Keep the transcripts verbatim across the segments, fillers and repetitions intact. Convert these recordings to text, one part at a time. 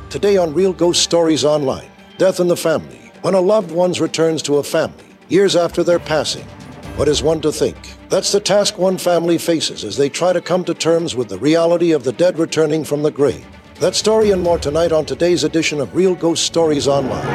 Today on Real Ghost Stories Online, death in the family. When a loved one returns to a family, years after their passing, what is one to think? That's the task one family faces as they try to come to terms with the reality of the dead returning from the grave. That story and more tonight on today's edition of Real Ghost Stories Online.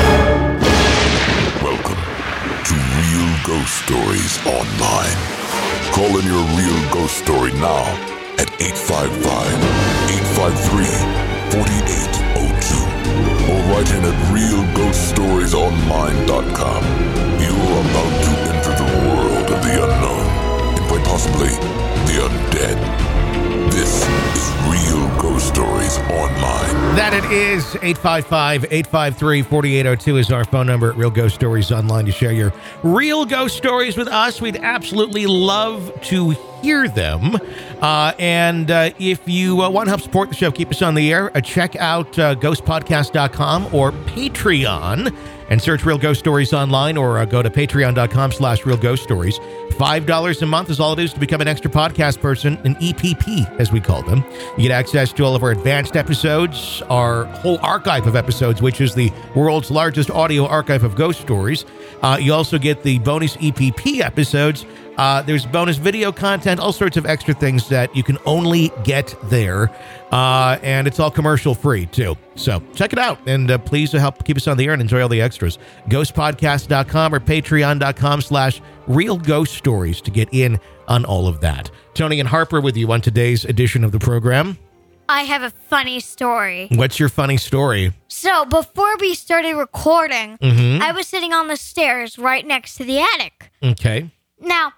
Welcome to Real Ghost Stories Online. Call in your real ghost story now at eight five five, eight five three, four eight zero two or write in at real ghost stories online dot com. You are about to enter the world of the unknown and quite possibly the undead. This is Real Ghost Stories Online. That it is. eight five five, eight five three, four eight zero two is our phone number at Real Ghost Stories Online to share your real ghost stories with us. We'd absolutely love to hear them. Uh, and uh, if you uh, want to help support the show, keep us on the air, uh, check out uh, ghost podcast dot com or Patreon and search Real Ghost Stories Online, or uh, go to patreon dot com slash Real Ghost Stories. five dollars a month is all it is to become an extra podcast person, an E P P, as we call them. You get access to all of our advanced episodes, our whole archive of episodes, which is the world's largest audio archive of ghost stories. Uh, you also get the bonus E P P episodes. Uh, there's bonus video content, all sorts of extra things that you can only get there. Uh, and it's all commercial free, too. So check it out. And uh, please help keep us on the air and enjoy all the extras. ghost podcast dot com or patreon dot com slash Real Ghost Stories to get in on all of that. Tony and Harper with you on today's edition of the program. I have a funny story. What's your funny story? So before we started recording, Mm-hmm. I was sitting on the stairs right next to the attic. Okay. Now,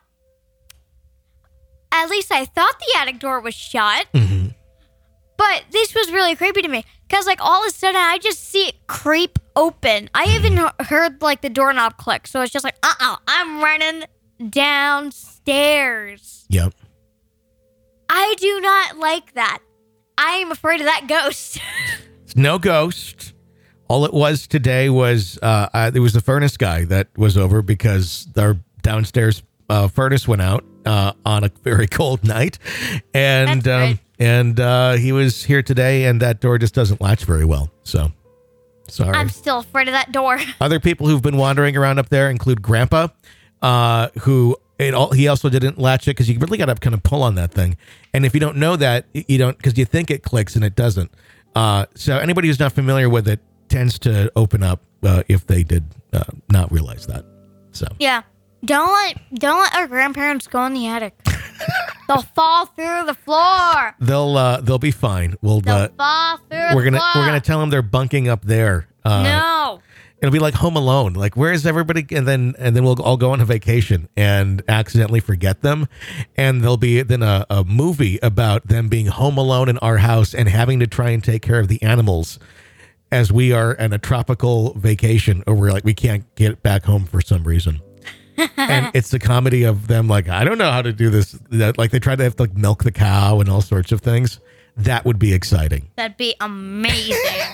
at least I thought the attic door was shut. Mm-hmm. But this was really creepy to me. Because, like, all of a sudden, I just see it creep open. I even he- heard, like, the doorknob click. So it's just like, uh-uh, I'm running downstairs. Yep. I do not like that. I am afraid of that ghost. It's no ghost. All it was today was, uh, uh, there was the furnace guy that was over because our downstairs uh, furnace went out uh, on a very cold night. And, That's um, great. and uh, he was here today, and that door just doesn't latch very well. So, sorry. I'm still afraid of that door. Other people who've been wandering around up there include Grandpa, uh, who it all, he also didn't latch it because you really got to kind of pull on that thing. And if you don't know that, you don't, because you think it clicks and it doesn't. Uh, so anybody who's not familiar with it tends to open up uh, if they did uh, not realize that. So Yeah. Don't let don't let our grandparents go in the attic. They'll fall through the floor. they'll uh, they'll be fine. We'll They'll uh, fall through we're the gonna floor. we're gonna tell them they're bunking up there. Uh, No. It'll be like Home Alone. Like, where's everybody? And then and then we'll all go on a vacation and accidentally forget them. And there'll be then a, a movie about them being home alone in our house and having to try and take care of the animals as we are in a tropical vacation, or we're like, we can't get back home for some reason. And it's the comedy of them like, I don't know how to do this. That, like, they try to have to like milk the cow and all sorts of things. That would be exciting. That'd be amazing.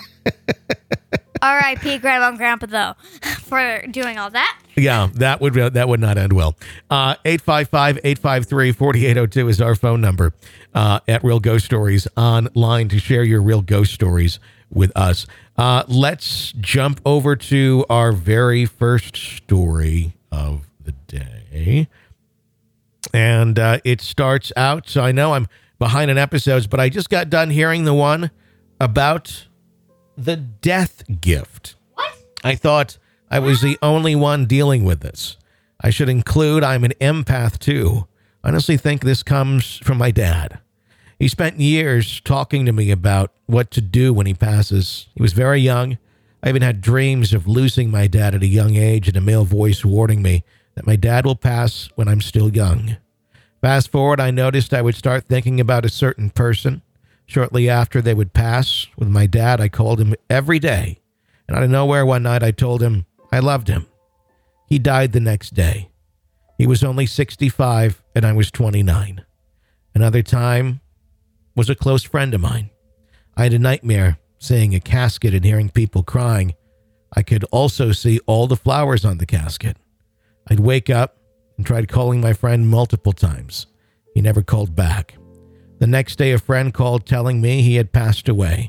R I P Grandma and Grandpa, though, for doing all that. Yeah, that would that would not end well. Uh, eight five five, eight five three, four eight zero two is our phone number uh, at Real Ghost Stories Online to share your real ghost stories with us. Uh, let's jump over to our very first story of the day. And uh, it starts out, so I know I'm behind in episodes, but I just got done hearing the one about the death gift. What? I thought I was the only one dealing with this. I should include I'm an empath too. I honestly think this comes from my dad. He spent years talking to me about what to do when he passes. He was very young. I even had dreams of losing my dad at a young age and a male voice warning me that my dad will pass when I'm still young. Fast forward, I noticed I would start thinking about a certain person. Shortly after they would pass, with my dad, I called him every day. And out of nowhere one night, I told him I loved him. He died the next day. He was only sixty-five, and I was twenty-nine. Another time was a close friend of mine. I had a nightmare seeing a casket and hearing people crying. I could also see all the flowers on the casket. I'd wake up and tried calling my friend multiple times. He never called back. The next day, a friend called telling me he had passed away.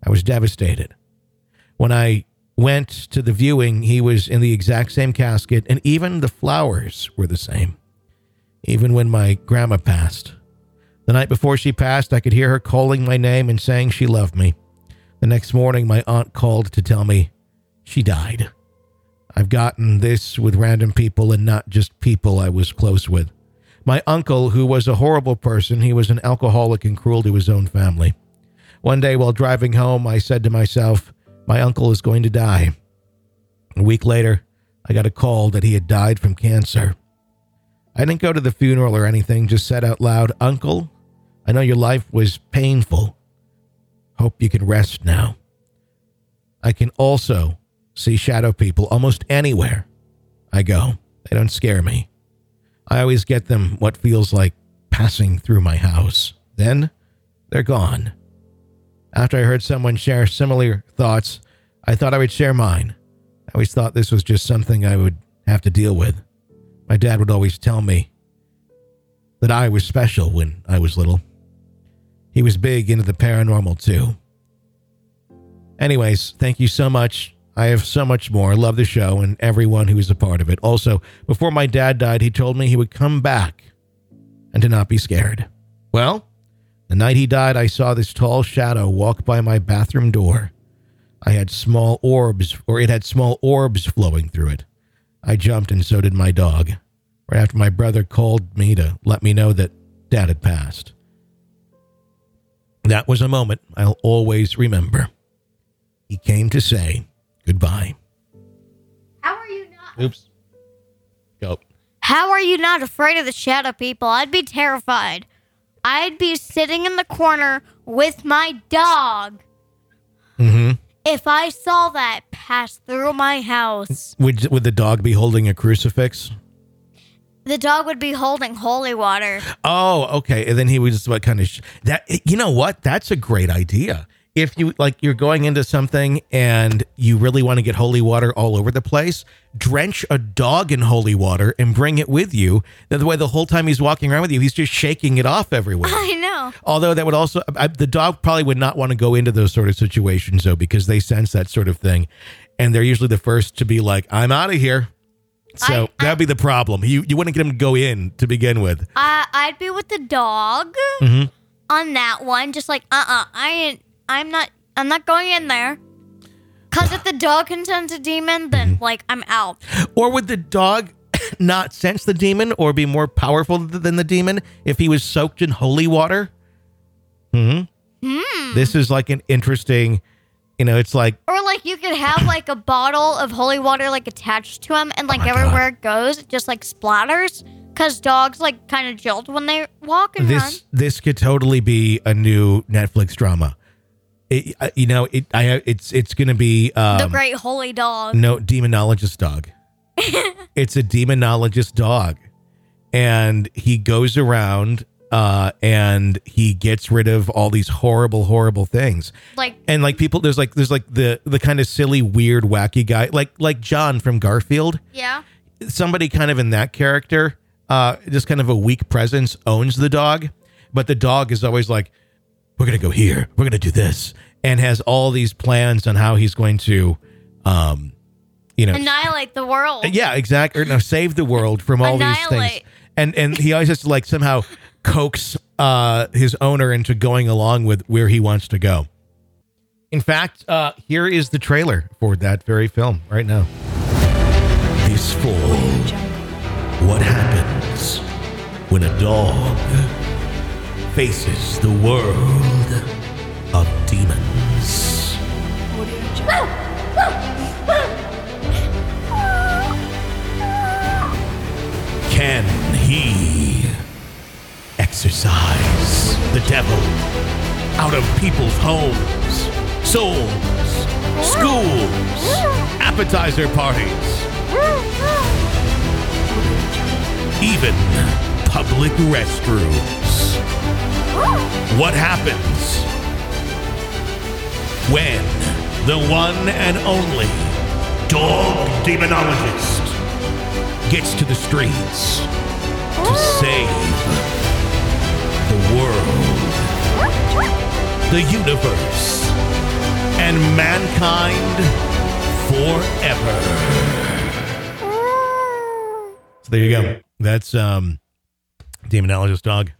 I was devastated. When I went to the viewing, he was in the exact same casket, and even the flowers were the same. Even when my grandma passed. The night before she passed, I could hear her calling my name and saying she loved me. The next morning, my aunt called to tell me she died. I've gotten this with random people and not just people I was close with. My uncle, who was a horrible person, he was an alcoholic and cruel to his own family. One day while driving home, I said to myself, my uncle is going to die. A week later, I got a call that he had died from cancer. I didn't go to the funeral or anything, just said out loud, Uncle, I know your life was painful. Hope you can rest now. I can also see shadow people almost anywhere I go. They don't scare me. I always get them what feels like passing through my house. Then they're gone. After I heard someone share similar thoughts, I thought I would share mine. I always thought this was just something I would have to deal with. My dad would always tell me that I was special when I was little. He was big into the paranormal too. Anyways, thank you so much. I have so much more. I love the show and everyone who is a part of it. Also, before my dad died, he told me he would come back and to not be scared. Well, the night he died, I saw this tall shadow walk by my bathroom door. I had small orbs, or it had small orbs flowing through it. I jumped and so did my dog. Right after my brother called me to let me know that Dad had passed. That was a moment I'll always remember. He came to say goodbye. How are you not? Oops. Go. How are you not afraid of the shadow people? I'd be terrified. I'd be sitting in the corner with my dog. Mm-hmm. If I saw that pass through my house. Would would the dog be holding a crucifix? The dog would be holding holy water. Oh, okay. And then he was what kind of sh- that? You know what? That's a great idea. If you like, you're going into something and you really want to get holy water all over the place, drench a dog in holy water and bring it with you. That way, the whole time he's walking around with you, he's just shaking it off everywhere. I know. Although that would also, I, the dog probably would not want to go into those sort of situations though, because they sense that sort of thing, and they're usually the first to be like, "I'm out of here." So I, that'd be the problem. You you wouldn't get him to go in to begin with. I, I'd be with the dog Mm-hmm. on that one, just like, uh-uh, I ain't, I'm not, I'm not going in there. Because if the dog can sense a demon, then, Mm-hmm. like, I'm out. Or would the dog not sense the demon or be more powerful th- than the demon if he was soaked in holy water? Hmm. Hmm. This is like an interesting, you know, it's like, Or, like, you could have, like, a bottle of holy water, like, attached to him, and, like, Oh my everywhere God. it goes, it just, like, splatters. Because dogs, like, kind of jolt when they walk and run. this this could totally be a new Netflix drama. It, uh, you know, it I it's it's going to be um, The great holy dog. no demonologist dog. It's a demonologist dog, and he goes around uh, and he gets rid of all these horrible, horrible things. Like, And like people, there's like there's like the the kind of silly, weird, wacky guy, like like John from Garfield. yeah. Somebody kind of in that character, uh, just kind of a weak presence, owns the dog, but the dog is always like, "We're gonna go here, we're gonna do this," and has all these plans on how he's going to, um, you know, Annihilate the world. yeah, exactly, or no, save the world from all these things. Annihilate. And and he always has to like somehow coax uh, his owner into going along with where he wants to go. In fact, uh, here is the trailer for that very film right now. This fall, what happens when a dog faces the world of demons? Can he exorcise the devil out of people's homes, souls, schools, appetizer parties, even public restrooms? What happens when the one and only dog demonologist gets to the streets to save the world, the universe, and mankind forever. So there you go. That's um, demonologist dog.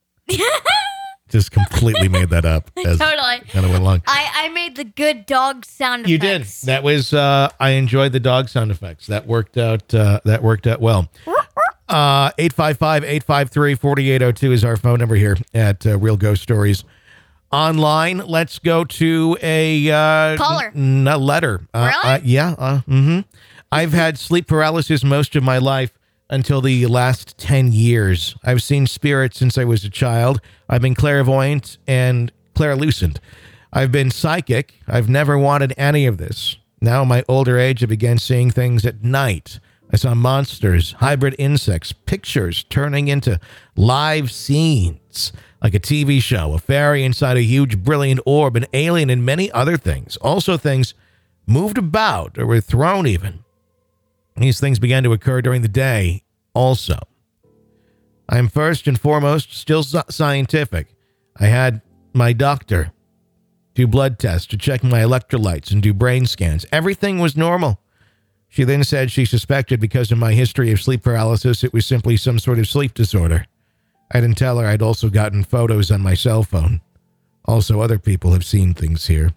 Just completely made that up. As Totally. Kind of went along. I, I made the good dog sound You effects. did. That was. Uh, I enjoyed the dog sound effects. That worked out. Uh, that worked out well. Uh, eight five five, eight five three, four eight zero two is our phone number here at uh, Real Ghost Stories Online. Let's go to a uh, Caller. N- a letter. Uh, Really? Uh, yeah. Uh, mm-hmm. I've had sleep paralysis most of my life until the last ten years. I've seen spirits since I was a child. I've been clairvoyant and clairlucent. I've been psychic. I've never wanted any of this. Now, in my older age, I began seeing things at night. I saw monsters, hybrid insects, pictures turning into live scenes, like a T V show, a fairy inside a huge brilliant orb, an alien, and many other things. Also, things moved about or were thrown even. These things began to occur during the day also. I am first and foremost still scientific. I had my doctor do blood tests to check my electrolytes and do brain scans. Everything was normal. She then said she suspected because of my history of sleep paralysis, it was simply some sort of sleep disorder. I didn't tell her I'd also gotten photos on my cell phone. Also, other people have seen things here.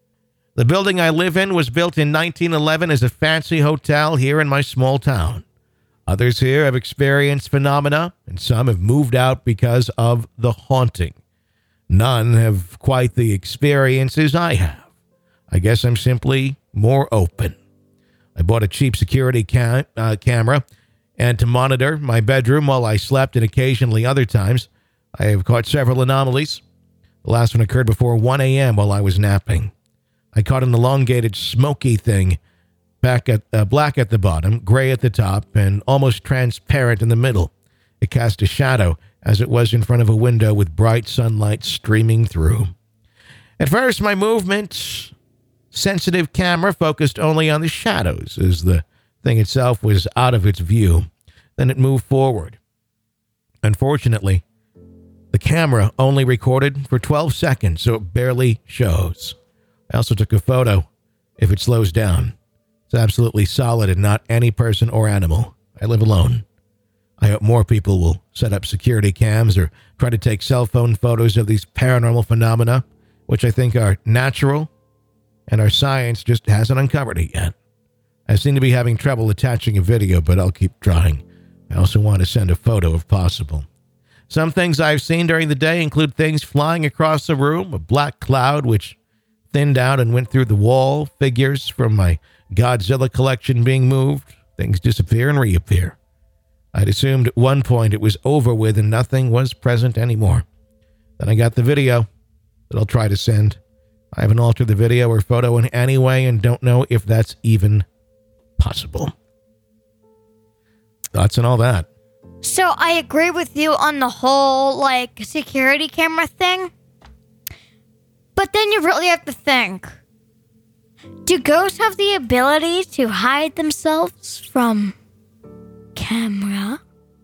The building I live in was built in nineteen eleven as a fancy hotel here in my small town. Others here have experienced phenomena, and some have moved out because of the haunting. None have quite the experiences I have. I guess I'm simply more open. I bought a cheap security cam- uh, camera and to monitor my bedroom while I slept and occasionally other times. I have caught several anomalies. The last one occurred before one a.m. while I was napping. I caught an elongated, smoky thing, back at uh, black at the bottom, gray at the top, and almost transparent in the middle. It cast a shadow as it was in front of a window with bright sunlight streaming through. At first, my movement sensitive camera focused only on the shadows as the thing itself was out of its view. Then it moved forward. Unfortunately, the camera only recorded for twelve seconds, so it barely shows. I also took a photo. If it slows down, it's absolutely solid and not any person or animal. I live alone. I hope more people will set up security cams or try to take cell phone photos of these paranormal phenomena, which I think are natural, and our science just hasn't uncovered it yet. I seem to be having trouble attaching a video, but I'll keep trying. I also want to send a photo if possible. Some things I've seen during the day include things flying across the room, a black cloud which thinned out and went through the wall, figures from my Godzilla collection being moved, things disappear and reappear. I'd assumed at one point it was over with and nothing was present anymore. Then I got the video that I'll try to send. I haven't altered the video or photo in any way and don't know if that's even possible. Thoughts on all that? So I agree with you on the whole, like, security camera thing. But then you really have to think. Do ghosts have the ability to hide themselves from camera?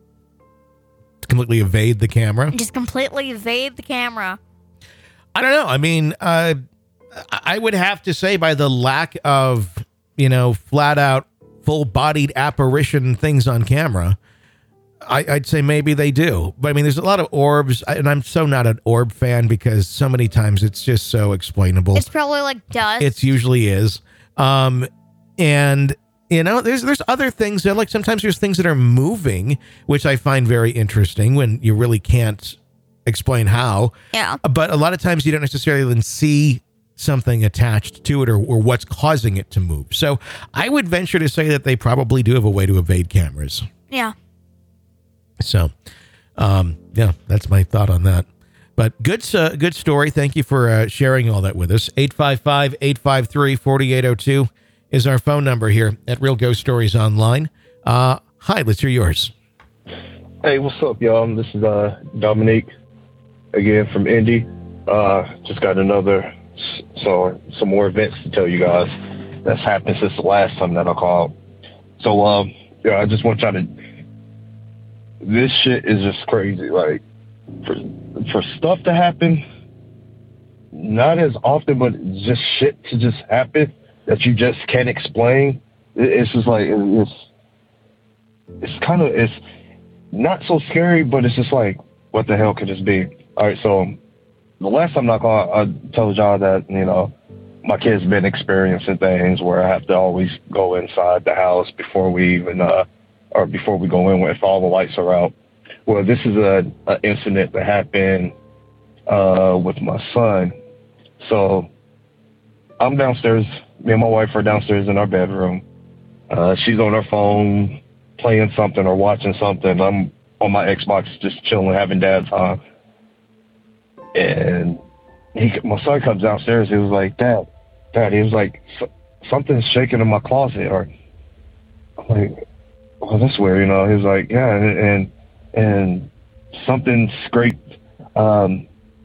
Completely evade the camera? Just completely evade the camera. I don't know. I mean, uh, I would have to say by the lack of, you know, flat out full-bodied apparition things on camera, I, I'd say maybe they do. But I mean, there's a lot of orbs, and I'm so not an orb fan because so many times it's just so explainable. It's probably like dust. It usually is. Um, and, you know, there's there's other things that, like, sometimes there's things that are moving, which I find very interesting when you really can't explain how. Yeah. But a lot of times you don't necessarily then see something attached to it or, or what's causing it to move. So I would venture to say that they probably do have a way to evade cameras. Yeah. So, um, yeah, that's my thought on that. But good, uh, good story. Thank you for uh, sharing all that with us. eight five five, eight five three, four eight zero two is our phone number here at Real Ghost Stories Online. Uh, hi, let's hear yours. Hey, what's up, y'all? This is uh, Dominique again from Indy. Uh, just got another, so some more events to tell you guys that's happened since the last time that I called. So, um, yeah, I just want y'all to. This shit is just crazy. Like, for for stuff to happen, not as often, but just shit to just happen that you just can't explain. It's just like, it's, it's kind of, it's not so scary, but it's just like, what the hell could this be? All right, so the last time I called, I told y'all that, you know, my kid's been experiencing things where I have to always go inside the house before we even, uh, or before we go in if all the lights are out. Well, this is a, a incident that happened uh, with my son. So I'm downstairs. Me and my wife are downstairs in our bedroom. Uh, she's on her phone playing something or watching something. I'm on my Xbox just chilling, having dad time. And he, my son comes downstairs. He was like, Dad, Dad, he was like, something's shaking in my closet. Or I'm like, oh, that's weird, you know. He was like, yeah, and and, and something scraped um,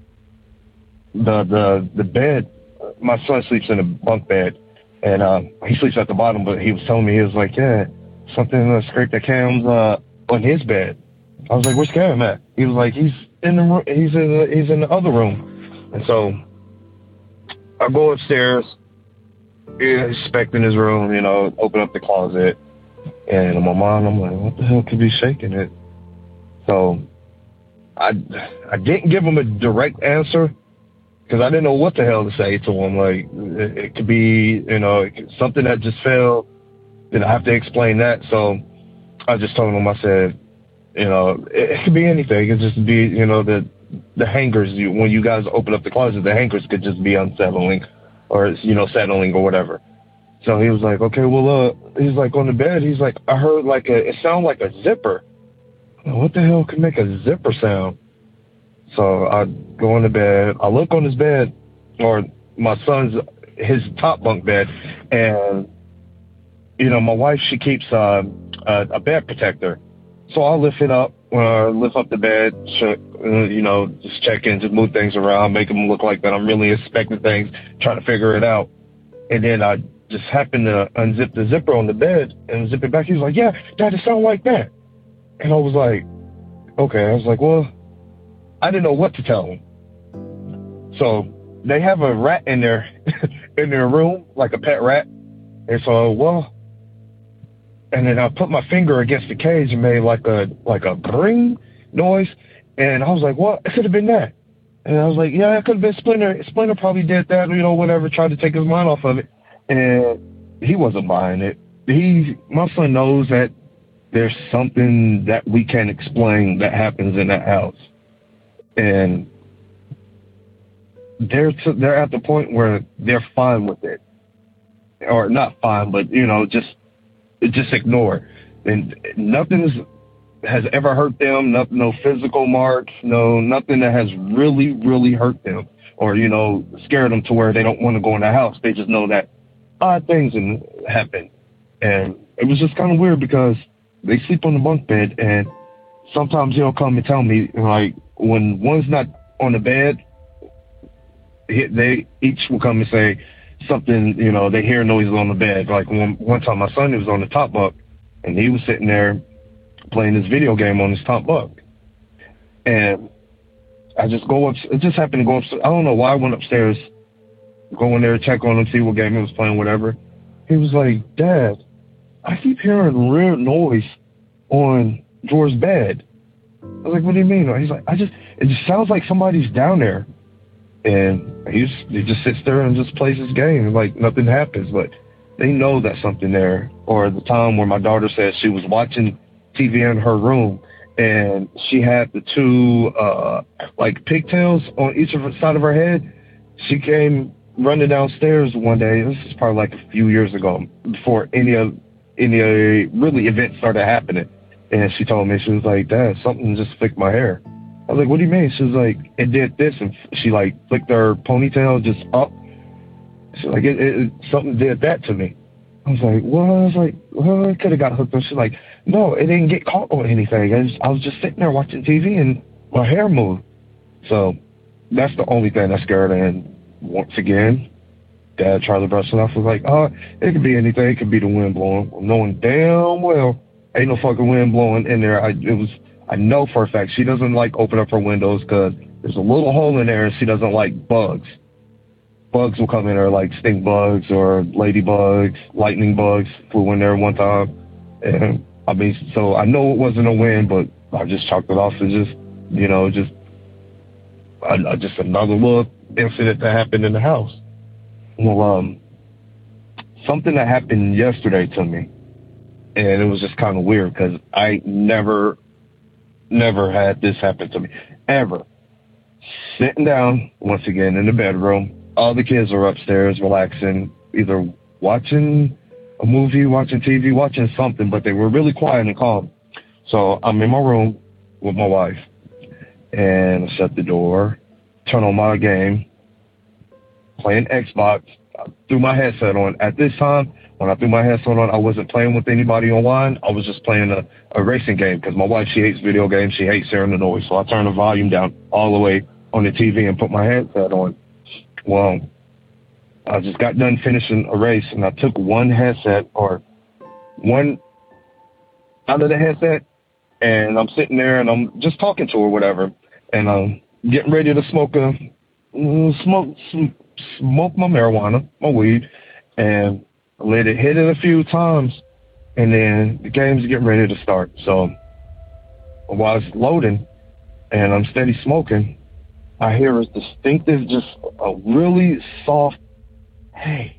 the the the bed. My son sleeps in a bunk bed, and um, he sleeps at the bottom. But he was telling me, he was like, yeah, something uh, scraped the cams uh, on his bed. I was like, where's Cam at? He was like, he's in the room. He's in the, he's in the other room. And so I go upstairs, inspecting his room, you know, open up the closet. And in my mind, I'm like, what the hell could be shaking it? So I, I didn't give him a direct answer because I didn't know what the hell to say to him. Like, it, it could be, you know, something that just fell. Then I have to explain that. So I just told him, I said, you know, it, it could be anything. It could just be, you know, the the hangers. You, when you guys open up the closet, the hangers could just be unsettling or, you know, settling or whatever. So he was like, okay, well, uh, he's like on the bed. He's like, I heard like a, it sounded like a zipper. Like, what the hell could make a zipper sound? So I go on the bed. I look on his bed, or my son's, his top bunk bed. And, you know, my wife, she keeps uh, a, a bed protector. So I'll lift it up, uh, lift up the bed, check, uh, you know, just check in, just move things around, make them look like that I'm really inspecting things, trying to figure it out. And then I just happened to unzip the zipper on the bed and zip it back. He was like, yeah, Dad, it sounded like that. And I was like, okay. I was like, well, I didn't know what to tell him. So they have a rat in their, in their room, like a pet rat. And so, well, and then I put my finger against the cage and made like a, like a bring noise. And I was like, well, it could have been that. And I was like, yeah, it could have been Splinter. Splinter probably did that, you know, whatever, tried to take his mind off of it. And he wasn't buying it. He, my son knows that there's something that we can't explain that happens in that house. And they're, to, they're at the point where they're fine with it. Or not fine, but, you know, just, just ignore. And nothing's has ever hurt them, no, no physical marks, no, nothing that has really, really hurt them or, you know, scared them to where they don't want to go in the house. They just know that odd things happen. And it was just kind of weird because they sleep on the bunk bed, and sometimes they'll come and tell me, like, when one's not on the bed, they each will come and say something, you know, they hear noises on the bed. Like one, one time my son, he was on the top bunk, and he was sitting there playing his video game on his top bunk. And I just go up, it just happened to go upstairs. I don't know why I went upstairs, go in there, check on him, see what game he was playing, whatever. He was like, Dad, I keep hearing weird noise on George's bed. I was like, what do you mean? He's like, I just, it just sounds like somebody's down there. And he's, he just sits there and just plays his game. Like nothing happens, but they know that something there. Or the time where my daughter said she was watching T V in her room and she had the two, uh, like pigtails on each of her side of her head. She came running downstairs one day. This is probably like a few years ago before any of, any uh, really events started happening. And she told me, she was like, Dad, something just flicked my hair. I was like, what do you mean? She was like, it did this. And she like flicked her ponytail just up. She's like, it, it, something did that to me. I was like, well, I was like, well, it could have got hooked up. She's like, no, it didn't get caught on anything. I, just, I was just sitting there watching T V and my hair moved. So that's the only thing that scared her. And once again, Dad tried to brush it off. Was like, oh, it could be anything. It could be the wind blowing. Knowing damn well ain't no fucking wind blowing in there. I, it was, I know for a fact she doesn't like open up her windows because there's a little hole in there and she doesn't like bugs. bugs will come in there, like stink bugs or ladybugs, lightning bugs flew in there one time. And I mean, so I know it wasn't a wind, but I just chalked it off as just, you know, just, uh, just another little incident that happened in the house. Well, um, something that happened yesterday to me, and it was just kind of weird because I never, never had this happen to me, ever. Sitting down, once again, in the bedroom, all the kids are upstairs relaxing, either watching a movie, watching T V, watching something, but they were really quiet and calm. So I'm in my room with my wife, and I shut the door, turn on my game, playing Xbox. I threw my headset on. At this time, when I threw my headset on, I wasn't playing with anybody online. I was just playing a, a racing game because my wife, she hates video games. She hates hearing the noise. So I turned the volume down all the way on the T V and put my headset on. Well, I just got done finishing a race, and I took one headset or one out of the headset, and I'm sitting there, and I'm just talking to her, whatever, and I'm getting ready to smoke a smoke smoke my marijuana, my weed, and I let it hit it a few times, and then the game's getting ready to start. So while it's loading, and I'm steady smoking, I hear a distinctive, just a really soft, hey.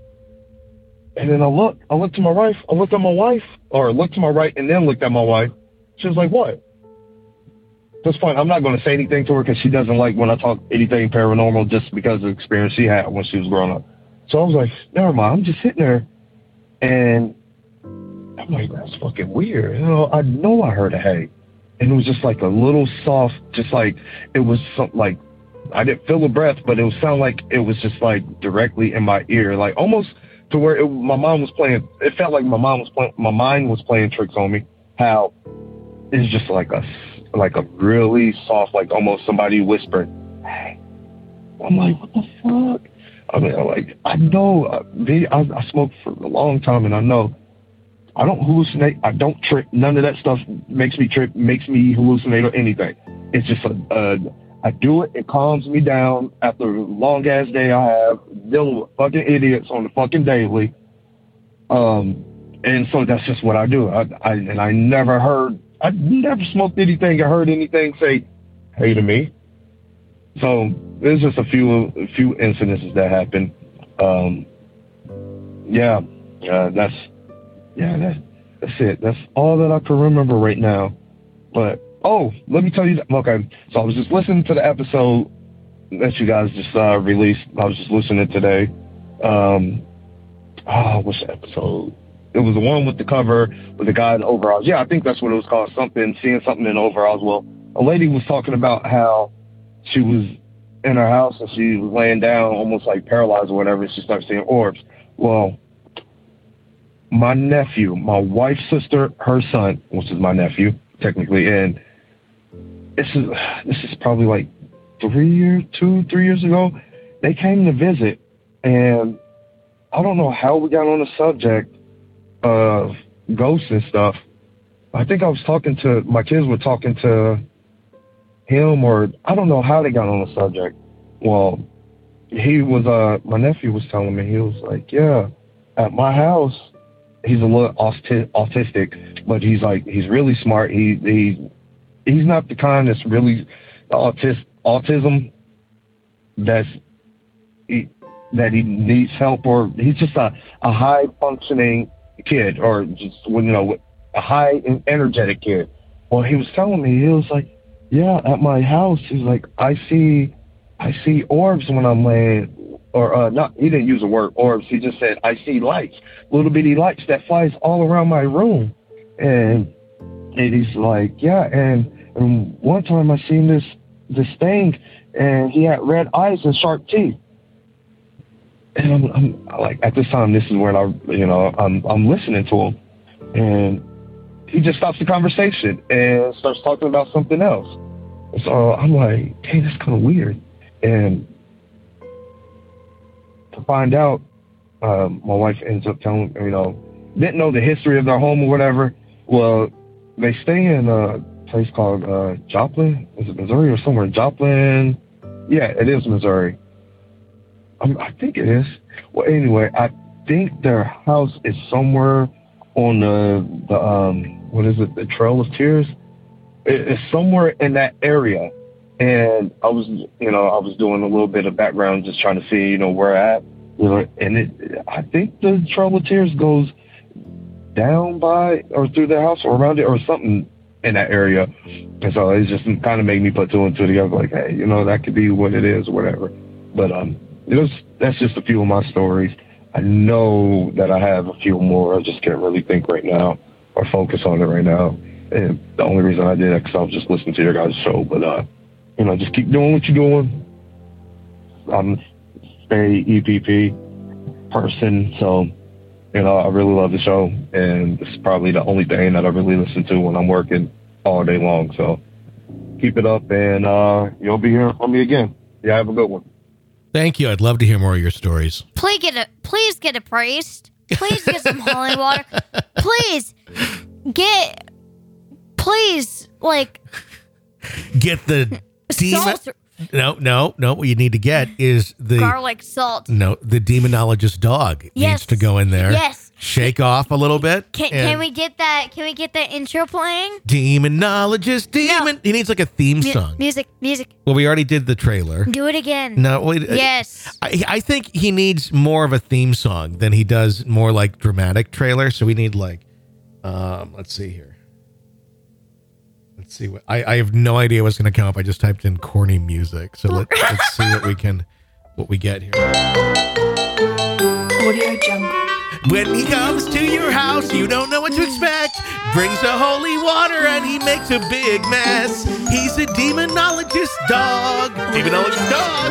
And then I look, I looked to my wife, I looked at my wife, or looked to my right and then looked at my wife. She was like, what? That's fine. I'm not going to say anything to her because she doesn't like when I talk anything paranormal just because of the experience she had when she was growing up. So I was like, never mind. I'm just sitting there. And I'm like, that's fucking weird. You know, I know I heard a hey. And it was just like a little soft, just like, it was something like, I didn't feel a breath, but it would sound like it was just like directly in my ear, like almost to where it, my mom was playing, it felt like my mom was playing, my mind was playing tricks on me. How it's just like a, like a really soft, like almost somebody whispered, hey. I'm like, what the fuck? I mean, I'm like, I know, I, I smoked for a long time, and I know I don't hallucinate. I don't trip. None of that stuff makes me trip, makes me hallucinate or anything. It's just a, a I do it. It calms me down after a long ass day I have dealing with fucking idiots on the fucking daily. Um, and so that's just what I do. I, I and I never heard. I never smoked anything or heard anything say hey to me. So there's just a few a few incidences that happened. Um, yeah, uh, that's. Yeah, that, that's it. That's all that I can remember right now. But, oh, let me tell you that. Okay, so I was just listening to the episode that you guys just uh, released. I was just listening today. Um, oh, what's the episode? It was the one with the cover with the guy in overalls. Yeah, I think that's what it was called. Something, seeing something in overalls. Well, a lady was talking about how she was in her house and she was laying down almost like paralyzed or whatever, and she started seeing orbs. Well, my nephew, my wife's sister, her son, which is my nephew, technically, and this is this is probably like three years, two, three years ago, they came to visit, and I don't know how we got on the subject of ghosts and stuff. I think I was talking to, my kids were talking to him, or I don't know how they got on the subject. Well, he was, uh, my nephew was telling me, he was like, yeah, at my house, he's a little auti- autistic, but he's like, he's really smart. He, he, he's not the kind that's really autis- autism that's, he, that he needs help, or he's just a, a high functioning kid, or just, you know, a high energetic kid. Well, he was telling me, he was like, yeah, at my house, he's like, I see, I see orbs when I'm laying. Or uh, not, he didn't use the word orbs. He just said, I see lights, little bitty lights that flies all around my room. And, and he's like, yeah. And, and one time I seen this, this thing, and he had red eyes and sharp teeth. And I'm, I'm like, at this time, this is when I, you know, I'm, I'm listening to him. And he just stops the conversation and starts talking about something else. So I'm like, hey, that's kind of weird. And to find out, um, my wife ends up telling, you know, didn't know the history of their home or whatever. Well, they stay in a place called uh, Joplin. Is it Missouri or somewhere in Joplin? Yeah, it is Missouri. Um, I think it is. Well, anyway, I think their house is somewhere on the the um what is it? The Trail of Tears. It, it's somewhere in that area. And I was, you know, I was doing a little bit of background, just trying to see, you know, where I'm at. You know, and it, I think the Trail of Tears goes down by or through the house or around it or something in that area. And so it just kind of made me put two and two together, like, hey, you know, that could be what it is or whatever. But um, it was, that's just a few of my stories. I know that I have a few more. I just can't really think right now or focus on it right now. And the only reason I did it because I was just listening to your guys' show. But, uh, you know, just keep doing what you're doing. I'm a E P P person, so, you know, I really love the show. And it's probably the only thing that I really listen to when I'm working all day long. So keep it up, and uh, you'll be hearing from me again. Yeah, have a good one. Thank you. I'd love to hear more of your stories. Please get a please get a priest. Please get some holy water. Please get please like get the demon. salt, No, no, no. What you need to get is the garlic salt. no the demonologist dog Yes. needs to go in there. Yes. Shake off a little bit. Can, and can we get that? Can we get that intro playing? Demonologist, demon. No. He needs like a theme Mu- song. music, music. Well, we already did the trailer. Do it again. No, wait. uh, Yes. I, I think he needs more of a theme song than he does more like dramatic trailer. So we need like, um, let's see here. Let's see what I, I have no idea what's going to come up. I just typed in corny music. So let, let's see what we can, what we get here. Audio Jungle. When he comes to your house, you don't know what to expect. Brings the holy water and he makes a big mess. He's a demonologist dog. Demonologist dog.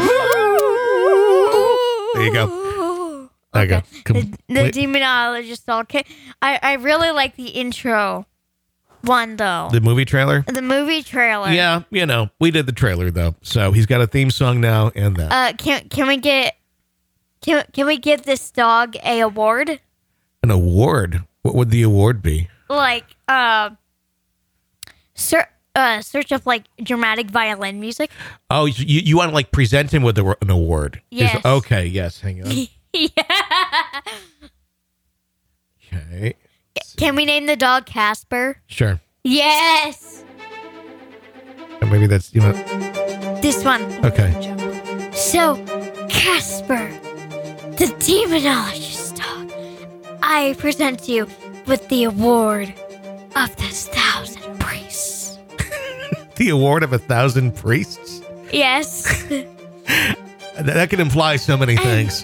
There you go. There you go. The, Complete- the demonologist dog. Can- I I really like the intro one though. The movie trailer? The movie trailer. Yeah, you know, we did the trailer though. So he's got a theme song now and that. Uh, can can we get can can we give this dog a award? An award? What would the award be? Like uh, ser- uh, search up like dramatic violin music. Oh, you you want to like present him with a, an award? Is- Yes. okay. Yes. Hang on. Yeah. Okay. Can we name the dog Casper? Sure. Yes. Or maybe that's you know. This one. Okay. Jungle. So, Casper, the demonologist dog, I present you with the award of the thousand priests. The award of a thousand priests. Yes. That, that could imply so many things.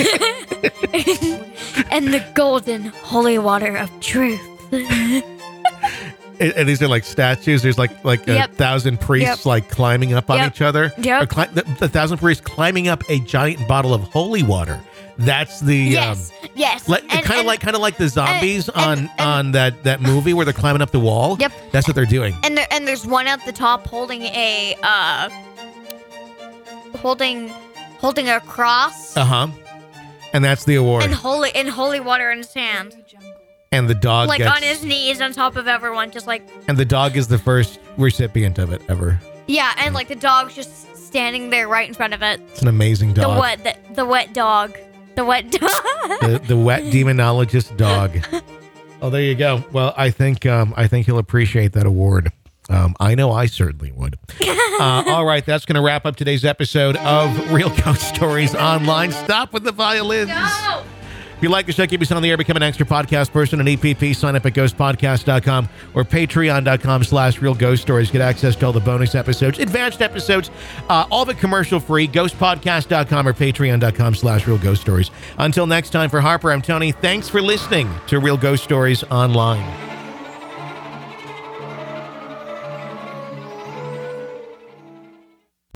And the golden holy water of truth. and, and these are like statues. There's like like a Yep. thousand priests Yep. like climbing up on Yep. each other. Yep. Or cli- the, the thousand priests climbing up a giant bottle of holy water. That's the Yes. um, Yes. like And- kind of and- like kind of like the zombies and- on and- on that that movie where they're climbing up the wall. Yep. That's what they're doing. And there, and there's one at the top holding a uh holding holding a cross Uh huh. And that's the award. and holy and holy water in his hand. Audio Jungle. And the dog Like gets, on his knees on top of everyone, just like and the dog is the first recipient of it ever. yeah, and like the dog's just standing there right in front of it. It's an amazing The dog. wet the, the wet dog. The wet dog. the, the wet demonologist dog. Oh, there you go. Well, I think um, I think he'll appreciate that award. Um, I know I certainly would. Uh, all right, that's going to wrap up today's episode of Real Ghost Stories Online. Stop with the violins. No. If you like the show, keep us on the air, become an extra podcast person, an E P P, sign up at ghost podcast dot com or patreon.com slash real ghost stories. Get access to all the bonus episodes, advanced episodes, uh, all of it commercial free, ghost podcast dot com or patreon.com slash real ghost stories. Until next time, for Harper, I'm Tony. Thanks for listening to Real Ghost Stories Online.